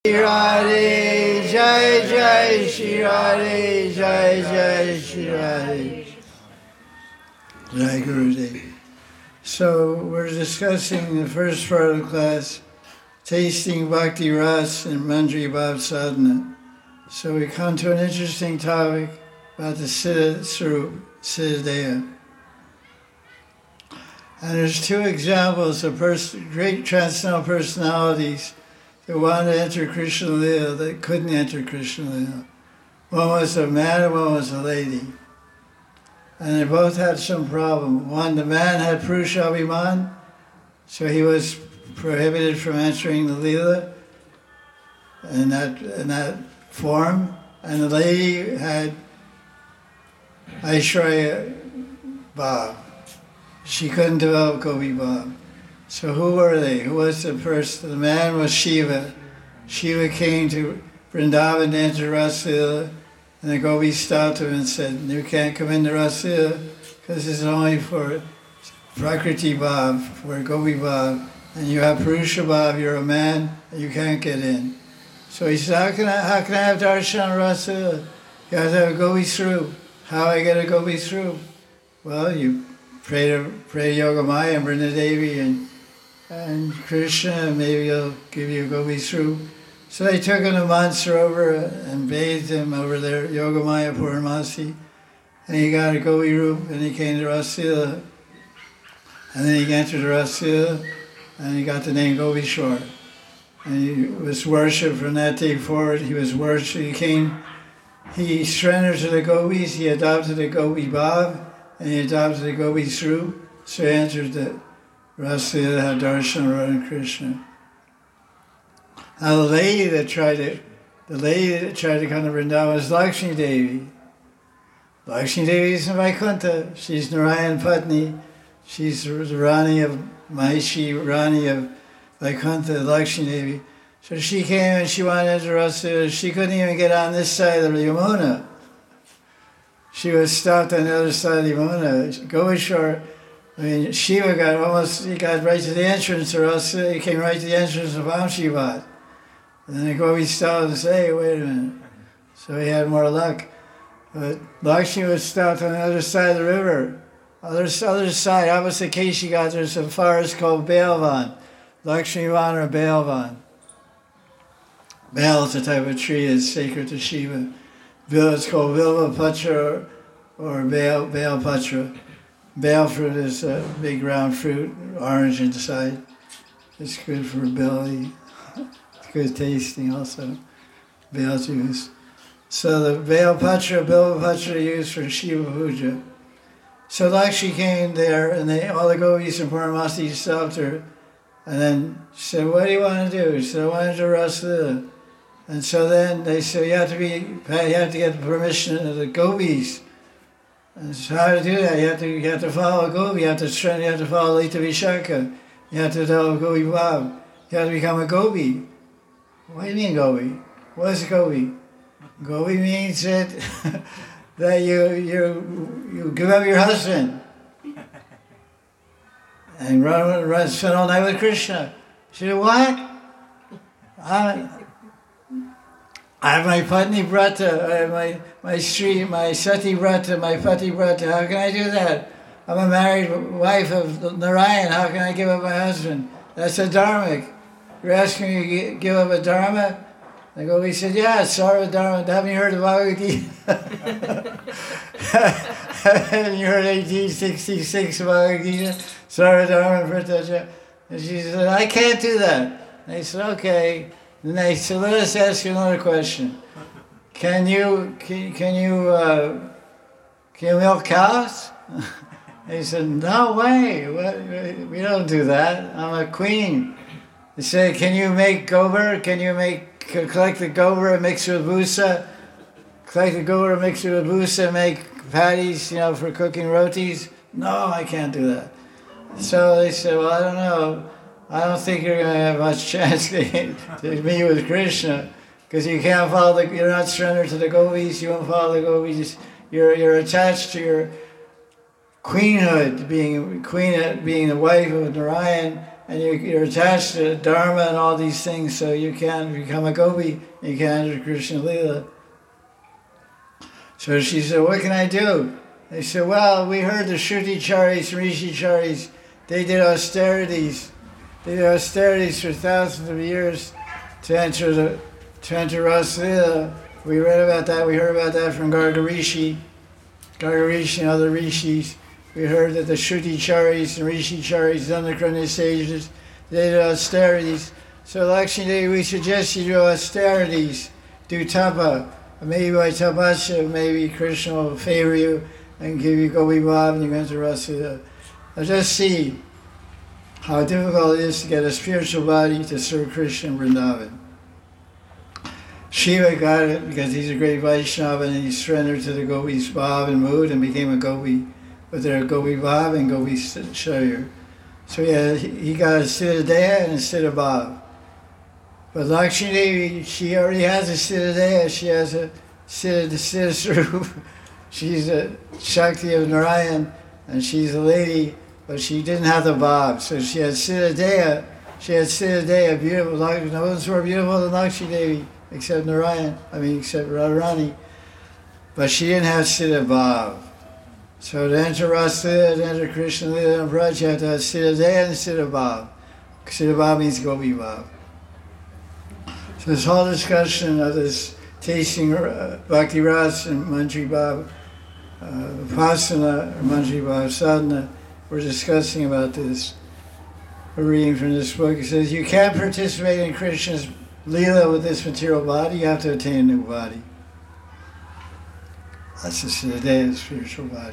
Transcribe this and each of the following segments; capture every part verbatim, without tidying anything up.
Radhe, Jai Jai Shri Radhe, Jai Jai Shri Radhe. Jai Gurudev. So we're discussing the first part of the class, tasting Bhakti Ras and Manjari Bhav Sadhana. So we come to an interesting topic about the Siddha Swarup, Siddhadeha. And there's two examples of pers- great transcendental personalities that wanted to enter Krishna Lila that couldn't enter Krishna Lila. One was a man and one was a lady. And they both had some problem. One, the man had Purusha Abhiman, so he was prohibited from entering the Lila in that, in that form. And the lady had Aishwarya Bhav. She couldn't develop Gopi Bhav. So who were they? Who was the person? The man was Shiva. Shiva came to Vrindavan to enter Raslila, and the gopis stopped him and said, you can't come into Raslila because this is only for Prakriti Bhav, for Gopi Bhav, and you have Purusha Bhav, you're a man, and you can't get in. So he said, how can I, how can I have darshan Raslila? You have to have a Gopi Swarup. How I get a Gopi Swarup? Well, you pray to, pray to Yogamaya and Vrindadevi and and Krishna, and maybe he'll give you a Gopi Swarup. So they took him to Mansarovar and bathed him over there, Yogamaya Purnamasi, and he got a Gopi Rup, and he came to Raslila, and then he entered Raslila, and he got the name Gopishwar. And he was worshipped from that day forward. He was worshipped. He came, he surrendered to the Gopis, he adopted the Gopi Bhav, and he adopted the Gopi Swarup, so he entered the Raslila had darshan Radha Krishna. Now the lady that tried to, the lady that tried to come to Vrindavan was Lakshmi Devi. Lakshmi Devi is in Vaikuntha. She's Narayan Patni. She's the Rani of Mahishi, Rani of Vaikuntha, Lakshmi Devi. So she came and she wanted to enter Raslila. She couldn't even get on this side of the Yamuna. She was stopped on the other side of the Yamuna. Gopishwar, I mean, Shiva got almost, he got right to the entrance, or else he came right to the entrance of Amshivat. And then the Gopi stopped and said, hey, wait a minute. So he had more luck. But Lakshmi was stopped on the other side of the river. Other, other side, opposite Keshigat, there's a forest called Bailvan. Lakshmi Van or Bailvan. Bail is a type of tree that's sacred to Shiva. Vil is called Vilva Patra or Bail, Bail Patra. Bail fruit is a big round fruit, orange inside. It's good for belly. It's good tasting also. Bail juice. So the Bail Patra, Bilva Patra are used for Shiva Puja. So Lakshmi came there, and they, all the gopis and Purnamasi stopped her. And then she said, what do you want to do? She said, I want to do Raslila. And so then they said, you have to be, you have to get the permission of the gopis. And so how to do that? You have to, you have to follow Gopi. You have to train. You have to follow Lita Vishaka. You have to develop Gopi Bhav. You have to become a Gopi. What do you mean Gopi? What's Gopi? Gopi means that that you you you give up your husband and run run spend all night with Krishna. She said, what? I, I have my Patni Brata, I have my, my Sri, my Sati Brata, my Pati Brata. How can I do that? I'm a married wife of Narayan. How can I give up my husband? That's a dharmic. You're asking me to give up a dharma? The Gopi said, yeah, Sarva Dharma. Haven't you heard of Bhagavad Gita? Haven't you heard eighteen sixty-six Bhagavad Gita? Sarva Dharma Prataja. And she said, I can't do that. And they said, okay. And they said, let us ask you another question. Can you can, can you uh, can you milk cows? They said, no way. We don't do that. I'm a queen. They said, can you make gober? Can you make collect the gober and mix it with busa? Collect the gober and mix it with busa and make patties, you know, for cooking rotis? No, I can't do that. So they said, well, I don't know. I don't think you're going to have much chance to, to meet with Krishna, because you can't follow the, you're not surrendered to the gopis, you won't follow the gopis. You're you're attached to your queenhood, being queen, being the wife of Narayan, and you're, you're attached to Dharma and all these things, so you can't become a gopi, you can't enter Krishna Lila. So she said, what can I do? They said, well, we heard the Shruti-charis and Rishi-charis, they did austerities. They did austerities for thousands of years to enter the to enter Rasa Lila. We read about that, we heard about that from Garga Rishi, Garga Rishi and other rishis. We heard that the Shruti-charis and Rishi-charis, Dandakaranya sages, they did austerities. So Lakshmi Devi, we suggest you do austerities, do tapa. Maybe by tapasya, maybe Krishna will favor you and give you Gopi Bhav and you enter Rasa Lila. Now just see how difficult it is to get a spiritual body to serve Krishna in Vrindavan. Shiva got it because he's a great Vaishnava and he surrendered to the Gopi's Bhav and mood and became a Gopi with their Gopi Bhav and Gopi Sharir. So yeah, he got a Siddha Deha and a Siddha Bhav. But Lakshmi Devi, she already has a Siddha Deha, she has a Siddha Swarup. She's a Shakti of Narayan and she's a lady, but she didn't have the Bhav. So she had Siddha Deha, she had Siddha Deha, beautiful. No one's more beautiful than Lakshmi Devi, except Narayan, I mean, except Radharani. But she didn't have Siddha Bhav. So to enter Rasa Lila, to enter Krishna Lila and Braj, you have to have Siddha Deha and Siddha Bhav. Siddha Bhav means Gopi Bhav. So this whole discussion of this tasting uh, Bhakti Ras and Manjri Bhav, uh, Vipassana or Manjri Bhav Sadhana, we're discussing about this. We're reading from this book. It says, you can't participate in Krishna's Leela with this material body, you have to attain a new body. That's the Siddha Deha, spiritual body.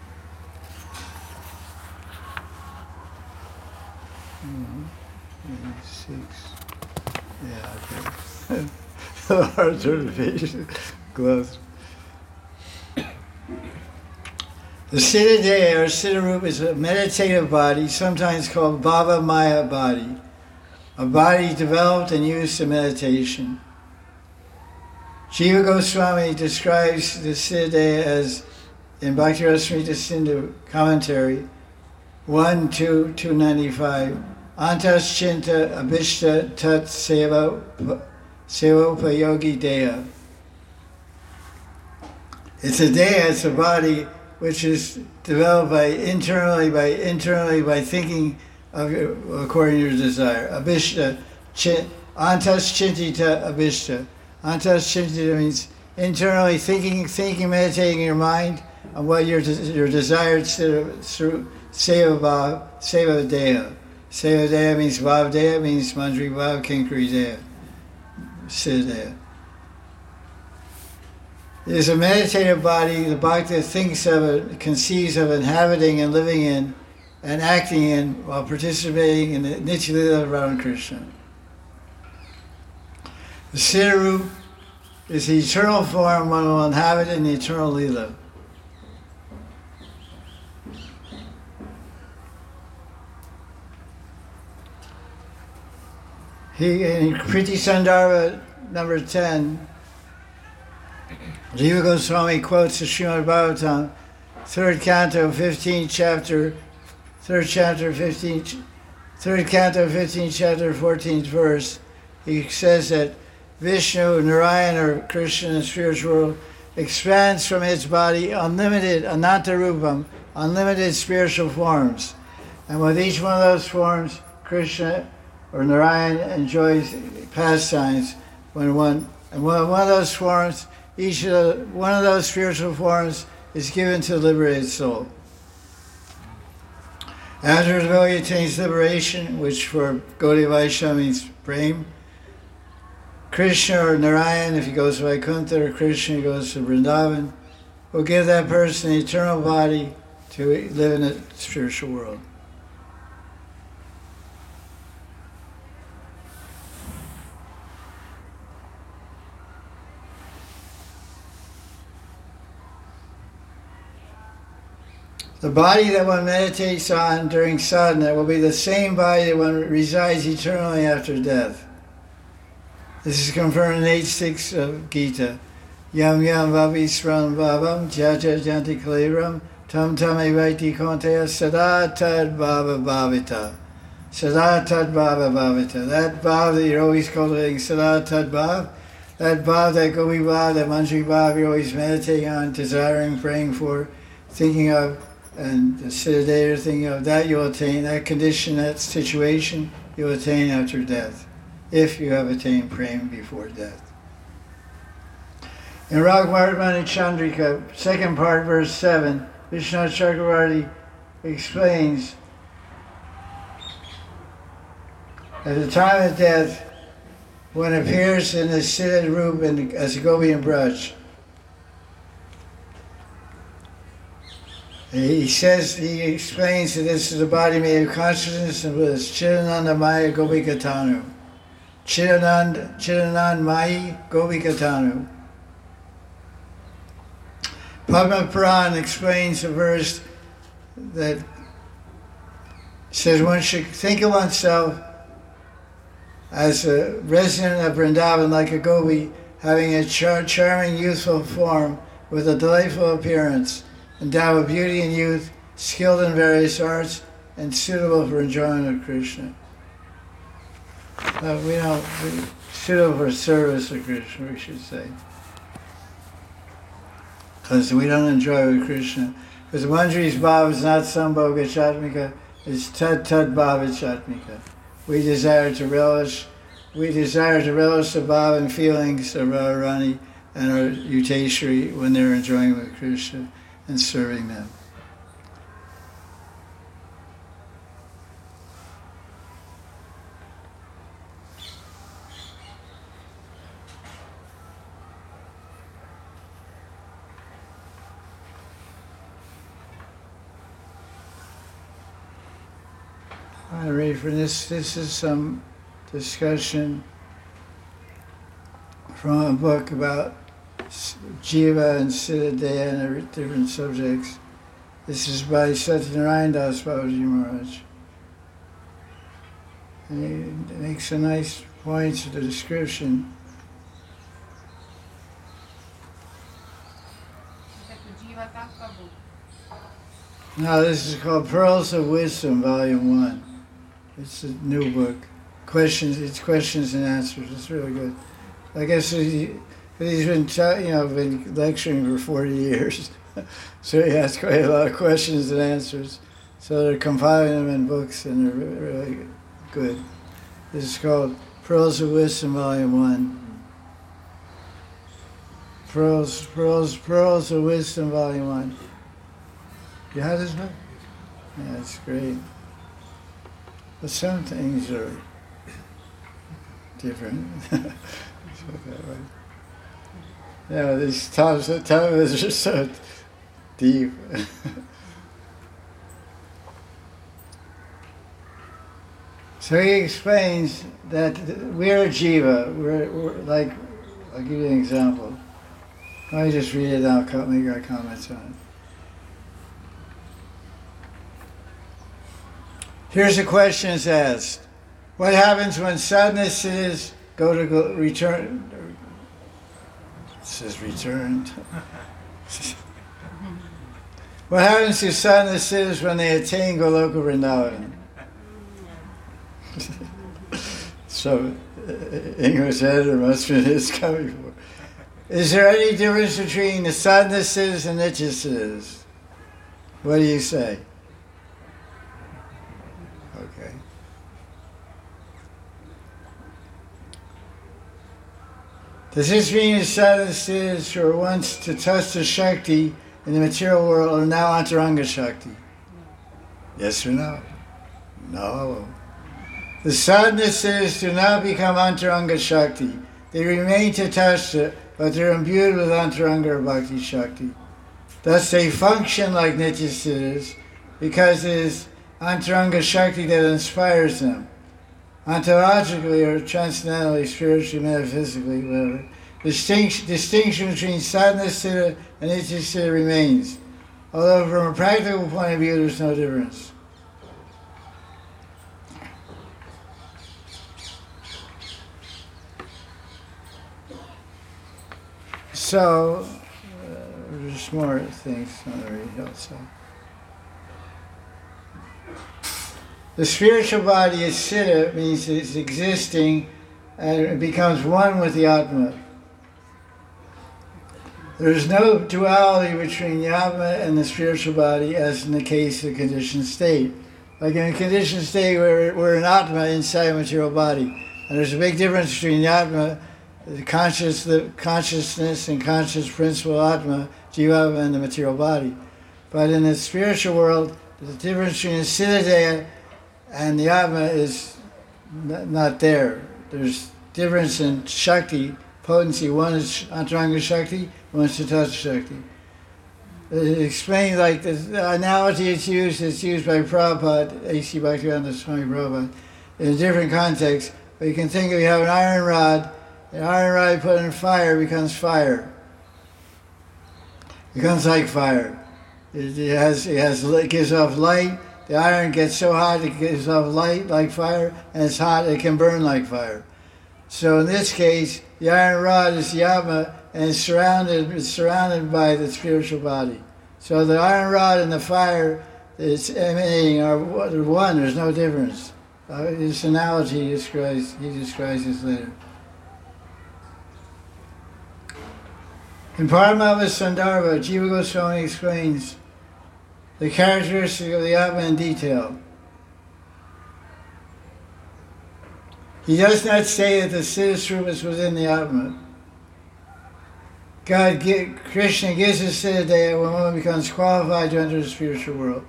Mm-hmm. Six. Yeah, okay. Hard certification. Gloves. The Siddha Deha or Siddha Rupa is a meditative body, sometimes called Bhava Maya body, a body developed and used in meditation. Jiva Goswami describes the Siddha Deha as, in Bhakti Rasamrita Sindhu commentary, one, two, two ninety-five, Antas Chinta Abhishta Tat Seva Sevopayogi Deha. It's a Deha, it's a body which is developed by internally, by internally, by thinking of your, according to your desire. Abhishta, chin, Antas Chintita Abhishta. Antas Chintita means internally thinking, thinking, meditating in your mind on what your your desired through Seva Seva Deha. Seva Deha means Bhav Deha, means Manjri Bhav, Kinkari Deha, Siddha Deha. It is a meditative body the Bhakta thinks of it, conceives of inhabiting and living in and acting in while participating in the Nitya Lila of Ramakrishna. The Siddha Rupa is the eternal form one will inhabit in the eternal Lila. He, in Kriti Sandarbha number ten, Jiva Goswami quotes the Srimad Bhagavatam, third canto, fifteenth chapter, third chapter, fifteenth, third canto, fifteenth chapter, fourteenth verse. He says that Vishnu, Narayan, or Krishna in the spiritual world, expands from its body unlimited, ananta rupam, unlimited spiritual forms. And with each one of those forms, Krishna or Narayan enjoys pastimes. When one, and one, one of those forms, each of the, one of those spiritual forms is given to the liberated soul. After the devotee attains liberation, which for Gaudiya Vaishnava means prem, Krishna or Narayan, if he goes to Vaikuntha, or Krishna goes to Vrindavan, will give that person an eternal body to live in the spiritual world. The body that one meditates on during sadhana will be the same body that one resides eternally after death. This is confirmed in eight six of Gita. Yam yam vavisram bhavam jaja janti kaliram tam tam evaiti konteya sada tad bhava bhavita. Sada tad bhava bhavita. That bhav that you're always cultivating, sada tad bhav, that bhav, that gopi bhav, that manjari bhav you're always meditating on, desiring, praying for, thinking of, and the siddha you're thinking of, that you'll attain, that condition, that situation, you'll attain after death, if you have attained prema before death. In Raghavardhani Chandrika, second part, verse seven, Vishnu Chakravarti explains, at the time of death, one appears in the siddha roop and as a gopi and braj. He says, he explains that this is a body made of consciousness and bliss. Chidananda Maya Gopika Tanu. Chidanand, Chidanand Maya Gopika Tanu. Padma Puran explains a verse that says one should think of oneself as a resident of Vrindavan, like a gopi, having a char- charming, youthful form with a delightful appearance, endowed with beauty and youth, skilled in various arts, and suitable for enjoyment of Krishna. Uh, we don't, we, suitable for service of Krishna, we should say. Because we don't enjoy with Krishna. Because Manjari's bhava is not sambhoga chatmika, it's tad tad bhava chatmika. We desire to relish, we desire to relish the bhava and feelings of Radharani and our Yuteshwari when they're enjoying with Krishna and serving them. I read from this. This is some discussion from a book about Jiva and Siddha and different subjects. This is by Satyanarayana Das Babaji Maharaj. And he makes a nice point to the description. Now this is called Pearls of Wisdom, Volume One. It's a new book. Questions. It's questions and answers. It's really good. I guess he, he's been, you know, been lecturing for forty years, so he has quite a lot of questions and answers. So they're compiling them in books, and they're really, really good. This is called Pearls of Wisdom, Volume One. Pearls, Pearls, Pearls of Wisdom, Volume One. You have this book? Yeah, it's great. But some things are different. Yeah, these topics, topics are so deep. So he explains that we're a jiva. We're, we're like, I'll give you an example. Let me just read it and I'll make our comments on it. Here's a question that's asked. What happens when sadhanas go to go, return? It says returned. What happens to sadhanas when they attain Goloka Vrindavan? So, English editor must have been his coming for. Is there any difference between the sadhanas and nitya? What do you say? Okay. Does this mean that sadhanas who were once to Tasta Shakti in the material world are now Antaranga Shakti? Yes or no? No. The sadhanas do not become Antaranga Shakti. They remain Tatastha, but they're imbued with Antaranga or Bhakti Shakti. Thus they function like Nityasiddhas because it is Antaranga Shakti that inspires them. Ontologically or transcendentally, spiritually, metaphysically, whatever, distinction, distinction between sadhana siddha and nitya siddha remains. Although from a practical point of view, there's no difference. So, uh, there's more things on the read also. The spiritual body is Siddha, means it's existing, and it becomes one with the Atma. There's no duality between the Atma and the spiritual body, as in the case of the conditioned state. Like in a conditioned state, we're, we're an Atma inside a material body. And there's a big difference between the Atma, the, conscious, the consciousness and conscious principle Atma, Jiva, and the material body. But in the spiritual world, the difference between the Siddha and the Atma is n- not there. There's difference in Shakti, potency. One is Antaranga Shakti, one is Tatastha Shakti. It explains, like the analogy it's used, it's used by Prabhupada, A C Bhaktivedanta Swami Prabhupada, in a different context. But you can think of, you have an iron rod, an iron rod put in fire becomes fire. It becomes like fire. It, it has, it has, it gives off light. The iron gets so hot it gives off light like fire, and it's hot, it can burn like fire. So in this case, the iron rod is the Atma, and it's surrounded, it's surrounded by the spiritual body. So the iron rod and the fire it's emanating are one, there's no difference. Uh, this analogy he describes, he describes this later. In Paramava Sandarbha, Jiva Goswami explains the characteristic of the Atma in detail. He does not say that the Siddha was within the Atma. God, Krishna gives us Siddha when one becomes qualified to enter the spiritual world.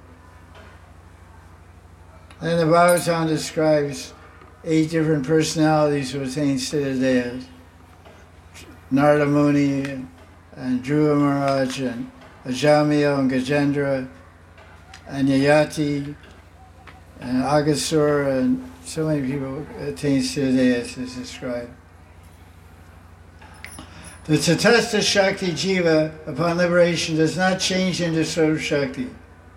And the Bhagavatam describes eight different personalities who attain Siddha. Narada Muni, and, and Dhruva Maharaj, and Ajamil, and Gajendra, and Yayati, and Agasura, and so many people attain Siddha as is described. The Tatastha Shakti Jiva, upon liberation, does not change into Swarup Shakti.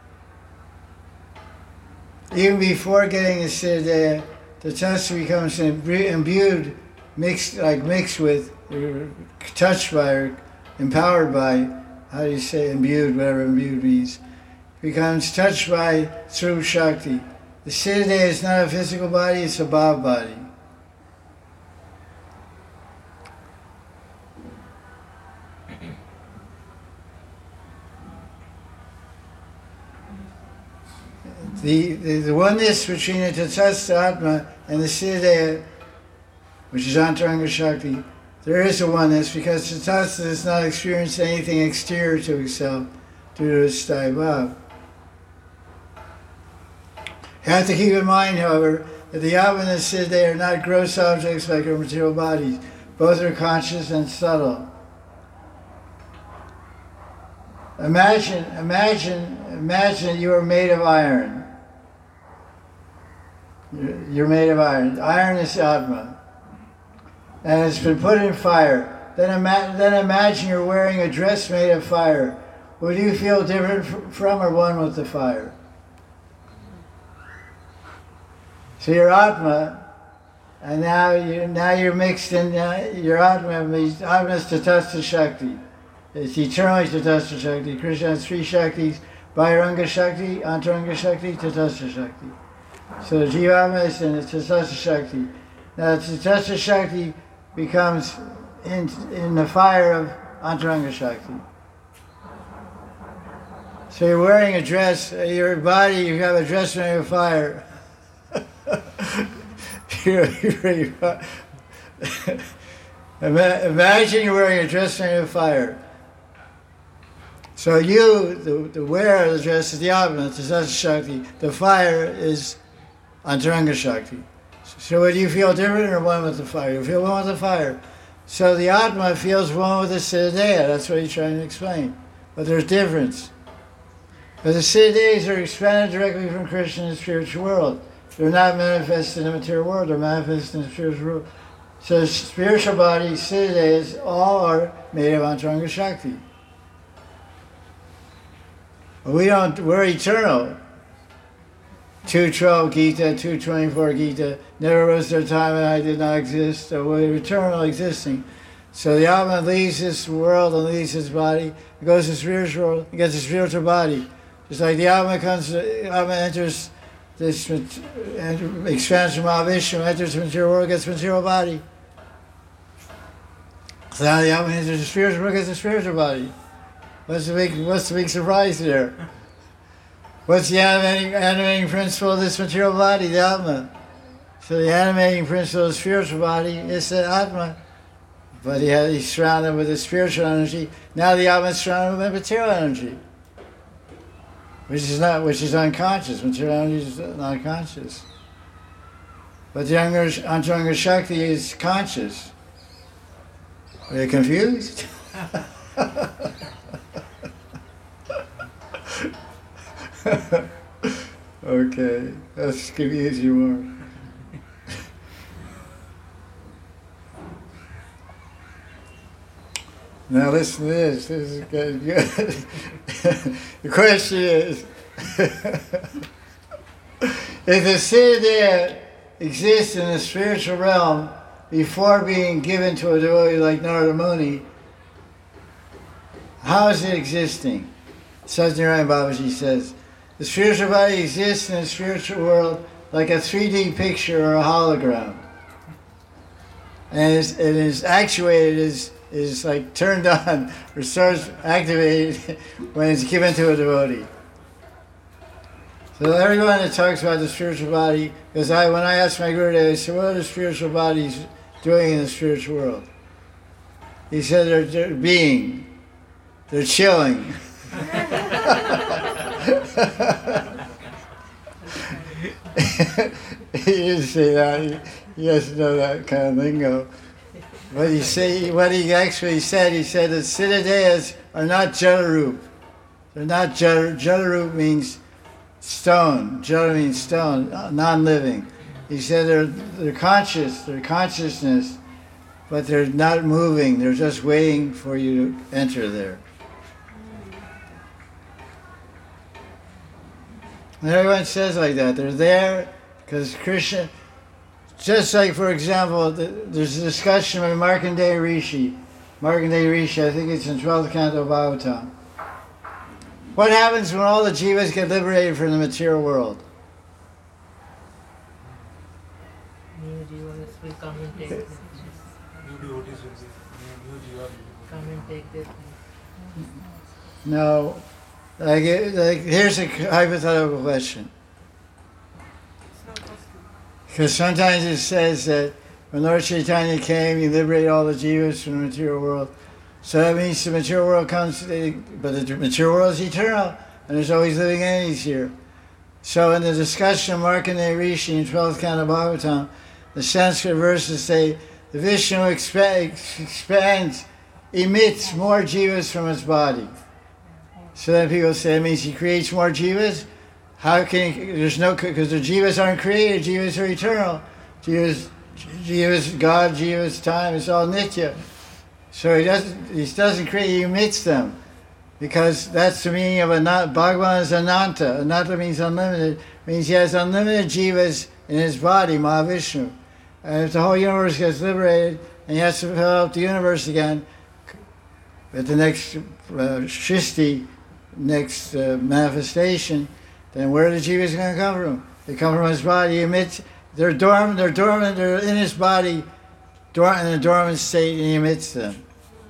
Even before getting the Siddha, the Tatastha becomes imbued, mixed, like mixed with, touched by, or empowered by, how do you say imbued, whatever imbued means, becomes touched by Swarup Shakti. The Siddha is not a physical body, it's a bhav body. The, the, the oneness between the Tatastha Atma and the Siddha, which is Antaranga Shakti, there is a oneness because Tatastha does not experience anything exterior to itself due to its Sthayi Bhav. You have to keep in mind, however, that the Atma and the Siddha are not gross objects like our material bodies. Both are conscious and subtle. Imagine, imagine, imagine you are made of iron. You're, you're made of iron. Iron is Atma. And it's been put in fire. Then, ima- then imagine you're wearing a dress made of fire. Would you feel different f- from or one with the fire? So you're Atma, and now, you, now you're mixed in, uh, your Atma means Atma is Tatastha Shakti. It's eternally Tatastha Shakti. Krishna has three Shaktis, Bhairanga Shakti, Antaranga Shakti, Tatastha Shakti. So the Jiva is in the Tatastha Shakti. Now the Tatastha Shakti becomes in, in the fire of Antaranga Shakti. So you're wearing a dress, your body, you have a dress made of fire. you're, you're, you're, imagine you're wearing a dress made of fire. So you, the, the wearer of the dress is the Atma, the Tatastha Shakti. The fire is Antaranga Shakti. So would you feel different or one with the fire? You feel one with the fire. So the Atma feels one with the Siddha. That's what he's trying to explain. But there's difference. But the Siddhas are expanded directly from Krishna in the spiritual world. They're not manifest in the material world, they're manifest in the spiritual world. So the spiritual body, Siddhas, all are made of Antaranga Shakti. But we don't, we're eternal. two twelve Gita, two twenty-four Gita, never was there a time when I did not exist, so we're eternal existing. So the Atma leaves this world and leaves his body, it goes to the spiritual world, and gets a spiritual body. Just like the Atma comes, the Atma enters this expands from Mahavishnu, enters the material world, gets material body. So now the Atman enters the spiritual world, gets a spiritual body. What's the big, what's the big surprise there? What's the animating, animating principle of this material body? The Atman. So the animating principle of the spiritual body is the Atma. But he has, he's surrounded with the spiritual energy. Now the Atma is surrounded with material energy, which is not, which is unconscious. Material energy is not conscious. But the younger, Antaranga Shakti is conscious. Are you confused? Okay, let's confuse you more. Now listen to this. This is good. good. The question is, if the Siddha exists in the spiritual realm before being given to a devotee like Narada Muni, how is it existing? Satyanarayana Babaji says, the spiritual body exists in the spiritual world like a three D picture or a hologram. And it's, it is actuated, is, is like turned on or starts activated when it's given to a devotee. So everyone that talks about the spiritual body, because I, when I asked my Gurudev, I said, what are the spiritual bodies doing in the spiritual world? He said they're, they're being, they're chilling. He didn't say that. He, he doesn't know that kind of lingo. What he say, what he actually said, he said that Siddhadeyas are not Jalarup. They're not Jalarup. Jalarup means stone. Jala means stone, non-living. He said they're they're conscious, they're consciousness, but they're not moving. They're just waiting for you to enter there. And everyone says like that. They're there because Krishna, just like, for example, the, there's a discussion with Markandeya Rishi. Markandeya Rishi, I think it's in twelfth Canto of Bhagavatam. What happens when all the jivas get liberated from the material world? New jivas will come and take this. New devotees will be, new jiva will come and take this. No. Like, like, here's a hypothetical question. Because sometimes it says that when Lord Chaitanya came, he liberated all the jivas from the material world. So that means the material world comes, but the material world is eternal, and there's always living entities here. So in the discussion of Markandeya Rishi in twelfth Canto of Bhagavatam, the Sanskrit verses say, the Vishnu expa- expands, emits more jivas from his body. So then people say, it means he creates more jivas? How can he, there's no, because the jivas aren't created, jivas are eternal. Jivas, jivas, God, jivas, time, it's all nitya. So he doesn't, he doesn't create, he emits them. Because that's the meaning of Ananta. Bhagavan is Ananta. Ananta means unlimited. It means he has unlimited jivas in his body, Mahavishnu. And if the whole universe gets liberated, and he has to fill out the universe again, at the next uh, Shristi, next uh, manifestation, then where are the jivas going to come from? They come from his body. He emits, they're dormant, they're dormant, they're in his body, dormant in a dormant state, and he emits them.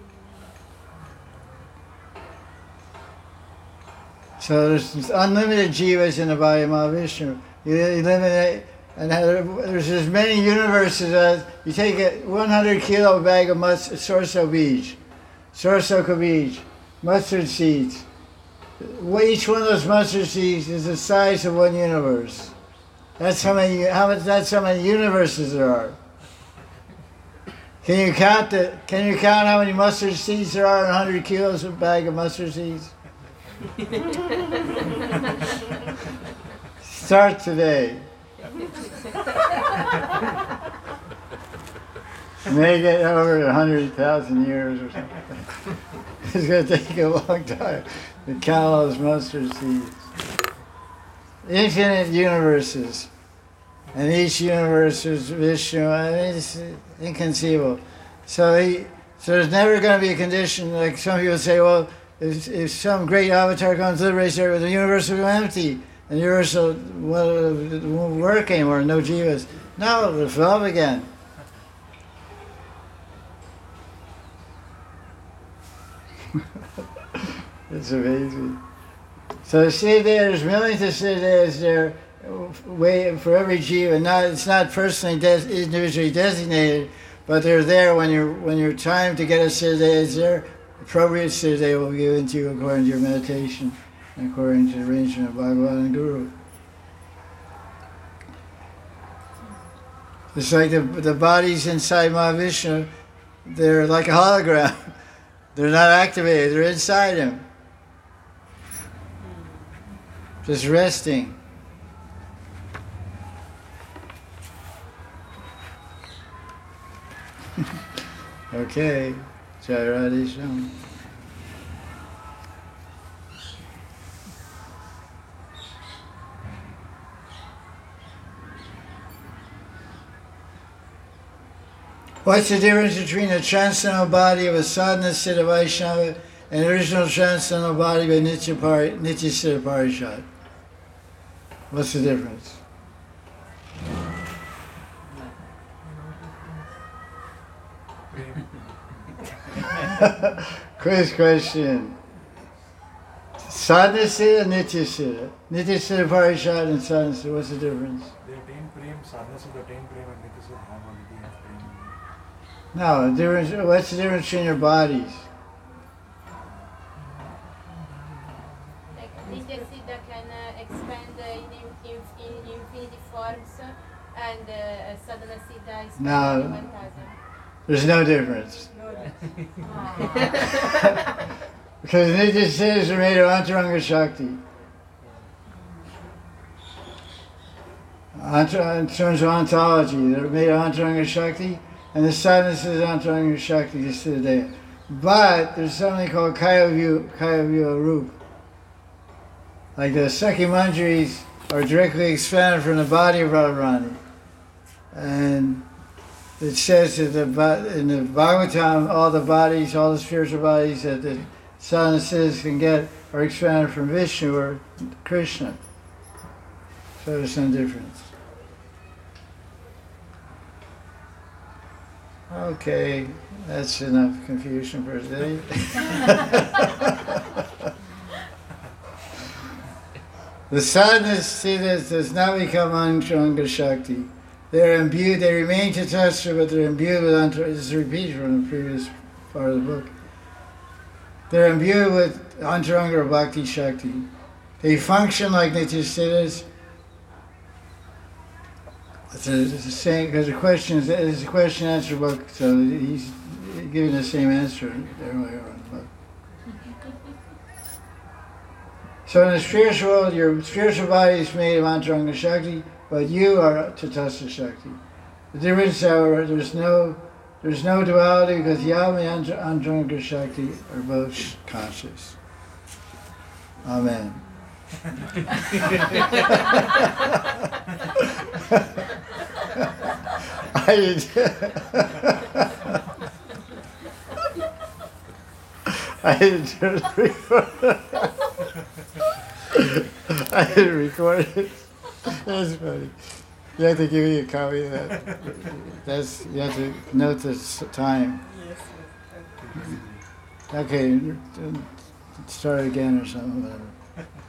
So there's unlimited jivas in the body of Mahavishnu. You eliminate, and there's as many universes as, you take a one hundred kilo bag of mus- sorso beej, sorso beej, mustard seeds. Each one of those mustard seeds is the size of one universe. That's how many. How much? That's how many universes there are. Can you count the? Can you count how many mustard seeds there are in one hundred kilos of bag of mustard seeds? Start today. Make it over a hundred thousand years or something. It's going to take a long time to count all those mustard seeds. Infinite universes. And each universe is Vishnu. I mean, it's inconceivable. So, he, so there's never going to be a condition, like some people say, well, if, if some great avatar comes, liberates everything, the universe will go empty. and you were so, well, it won't work anymore, no jivas. No, it'll develop again. It's amazing. So Siddha, there's millions of Siddhas there, waiting for every jiva. Not, it's not personally, des- individually designated, but they're there when you're when your time to get a Siddha is there. Appropriate Siddha will be given to you according to your meditation and according to the arrangement of Bhagavan and Guru. It's like the, the bodies inside Mahavishnu, they're like a hologram. They're not activated, they're inside him. Just resting. Okay, Jai Radhe Shyam. What's the difference between the transcendental body of a sadhana siddha Vaishnava and the original transcendental body of a Nitya, Pari, Nitya Siddha Parishad? What's the difference? Quiz question. Sadhana Siddha, Nitya Siddha. Nitya Siddha Parishad and Sadhana Siddha, what's the difference? They attain prem, sadhana siddha attain prem, and Nitya Siddha have already have prem. No, the difference, what's the difference between your bodies? Like Nitya Siddha can uh, expand uh, in, in, in infinity forms, uh, and uh, Sadhana Siddha is No. one thousand. There's no difference. Because Nitya Siddhas are made of Antaranga Shakti. Ant- in terms of ontology, they're made of Antaranga Shakti, and the sadness is Antaranga Shakti, just today. But there's something called Kaya View, Kaya View Rup. Like the Sakhi Manjaris are directly expanded from the body of Radharani. And it says that the, in the Bhagavatam, all the bodies, all the spiritual bodies that the sadhana siddhas can get are expanded from Vishnu or Krishna. So there's no difference. Okay, that's enough confusion for today. The sadhana siddhas does not become Antaranga Shakti. They're imbued, they remain Tatastha, but they're imbued with Antaranga. This is a repeat from the previous part of the book. They're imbued with Antaranga Bhakti Shakti. They function like Nitya Siddhas. It's, a, it's the same, because the question is, it's a question answer book, so he's giving the same answer earlier on the book. So in the spiritual world, your spiritual body is made of Antaranga Shakti, but you are Tatastha Shakti. The difference, however, there's no there's no duality because Yama and Antaranga Shakti are both conscious. Amen. I did. I didn't record it. I didn't record it. That's funny. You have to give me a copy of that. That's you have to note the s- time. Okay, start again or something. Whatever.